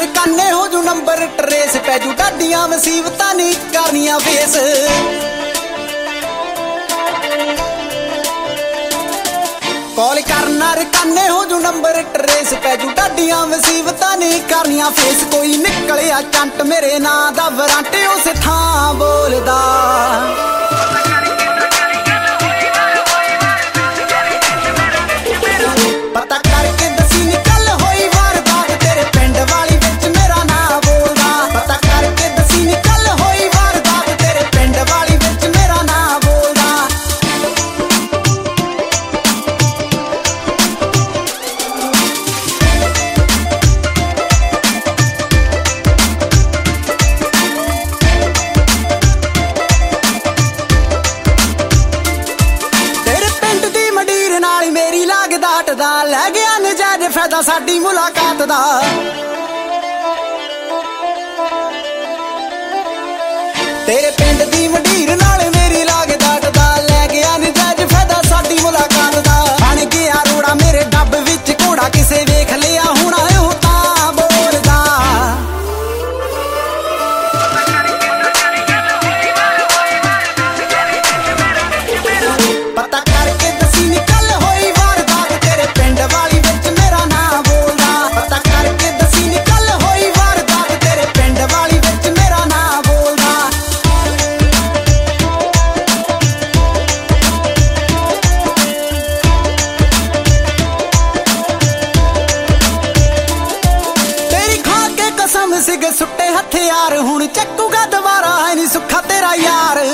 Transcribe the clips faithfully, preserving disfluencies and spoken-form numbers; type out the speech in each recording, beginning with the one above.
काने हो जू नंबर ट्रेस पै जू डाडियां मुसीबतां नहीं करनियां फेस कॉल करना काने हो जू नंबर ट्रेस पै जू डाडियां मुसीबतां नहीं करनियां फेस कोई निकलिया चंट मेरे नां दा वरांटे उस थां बोलदा पता करके दसी निकल होई वारदात तेरे पिंड वाली विच मेरा नां बोलदा पता करके दसी निकल होई वारदात तेरे पिंड वाली विच मेरा नां बोलदा तेरे पिंड दी मंडीर नाल मेरी लागदा हटदा लै गया नजायज फायदा साडी मुलाकात दा तेरे पिंड दी मंडीर नाल मेरी लागदा हटदा लै गया नजायज फायदा साडी मुलाकात दा बन गया रोड़ा मेरे डब विच घोड़ा किसे वेख लिया हुणा ओह तां बोलदा पता करके दसी निकल होई वारदात तेरे पिंड वाली विच मेरा नां बोलदा पता करके दसी निकल होई वारदात तेरे पिंड वाली विच मेरा नां बोलदा तेरी खा के कसम सिग सुट्टे हथियार हुण चक्कूगा दोबारा है नी सुखा तेरा यार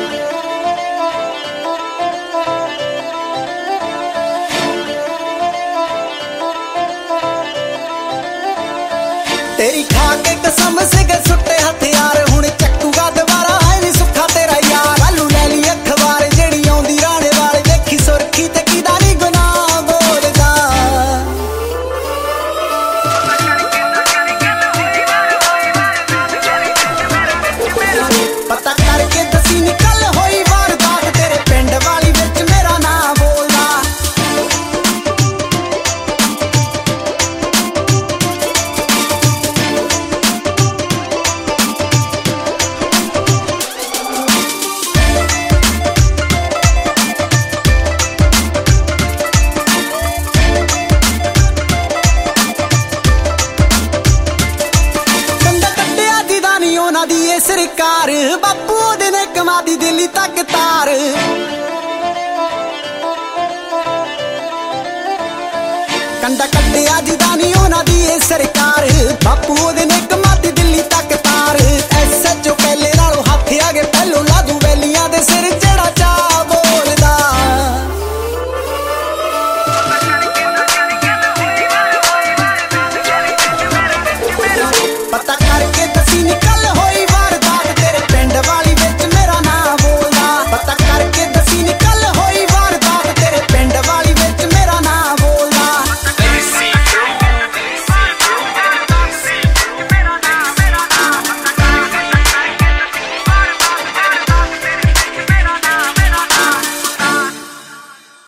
तेरी खा के कसम सिग सुट्टे हथियार हुण चक्कूगा दोबारा है नी सुखा तेरा यार आलू लै ली अखबार जेड़ी आउंदी राणे वाले देखी सुरखी ते किदा नी गुनाह बोलदा पता करके दसी निकल होई वारदात तेरे पिंड वाली विच मेरा नां बोलदा कंधा कट्टिया जिदा नी उन्हां दी ए सरकार बापू ओहदे ने कमा दी दिल्ली तक तार कंधा कट्टिया जिदा नी उन्हां दी ए सरकार बापू ओहदे